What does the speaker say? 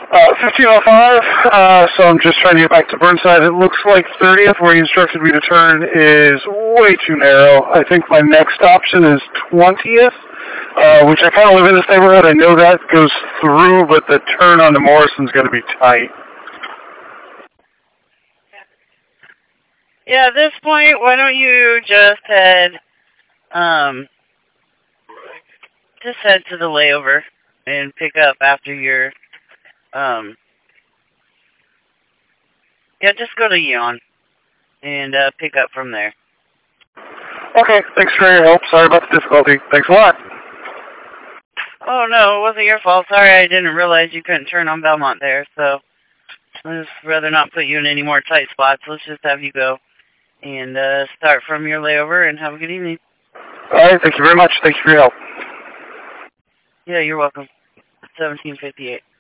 1505, so I'm just trying to get back to Burnside. It looks like 30th, where he instructed me to turn, is way too narrow. I think my next option is 20th, which I kind of live in this neighborhood. I know that goes through, but the turn onto Morrison's going to be tight. Yeah, at this point, why don't you just head to the layover and pick up after your, just go to Eon and pick up from there. Okay, thanks for your help. Sorry about the difficulty. Thanks a lot. Oh, no, it wasn't your fault. Sorry, I didn't realize you couldn't turn on Belmont there, so I'd just rather not put you in any more tight spots. Let's just have you go and start from your layover and have a good evening. All right, thank you very much. Thank you for your help. Yeah, you're welcome. 1758.